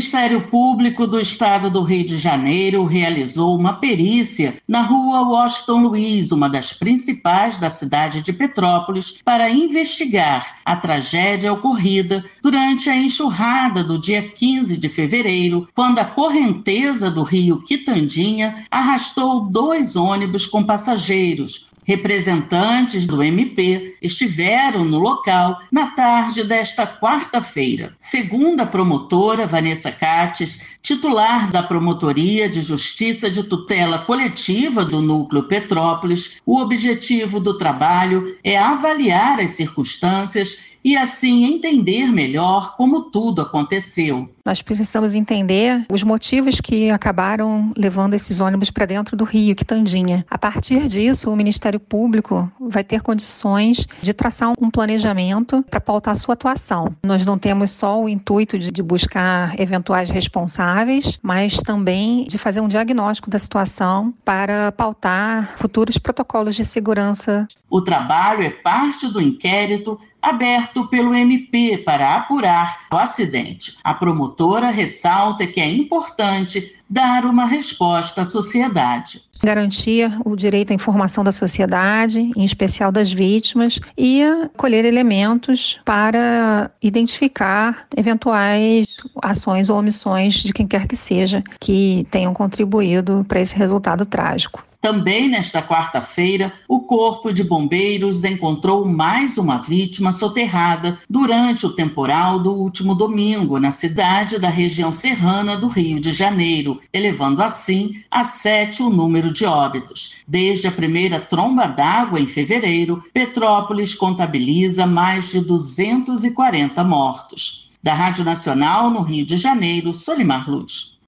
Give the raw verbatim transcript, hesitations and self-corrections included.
Ministério Público do Estado do Rio de Janeiro realizou uma perícia na rua Washington Luiz, uma das principais da cidade de Petrópolis, para investigar a tragédia ocorrida durante a enxurrada do dia quinze de fevereiro, quando a correnteza do rio Quitandinha arrastou dois ônibus com passageiros. Representantes do M P estiveram no local na tarde desta quarta-feira. Segundo a promotora Vanessa Cates, titular da Promotoria de Justiça de Tutela Coletiva do Núcleo Petrópolis, o objetivo do trabalho é avaliar as circunstâncias e assim entender melhor como tudo aconteceu. Nós precisamos entender os motivos que acabaram levando esses ônibus para dentro do rio Quitandinha. A partir disso, o Ministério Público vai ter condições de traçar um planejamento para pautar a sua atuação. Nós não temos só o intuito de, de buscar eventuais responsáveis, mas também de fazer um diagnóstico da situação para pautar futuros protocolos de segurança. O trabalho é parte do inquérito aberto pelo M P para apurar o acidente. A promotora ressalta que é importante dar uma resposta à sociedade. Garantir o direito à informação da sociedade, em especial das vítimas, e colher elementos para identificar eventuais ações ou omissões de quem quer que seja que tenham contribuído para esse resultado trágico. Também nesta quarta-feira, o Corpo de Bombeiros encontrou mais uma vítima soterrada durante o temporal do último domingo na cidade da região serrana do Rio de Janeiro, elevando assim a sete o número de óbitos. Desde a primeira tromba d'água em fevereiro, Petrópolis contabiliza mais de duzentos e quarenta mortos. Da Rádio Nacional no Rio de Janeiro, Solimar Luz.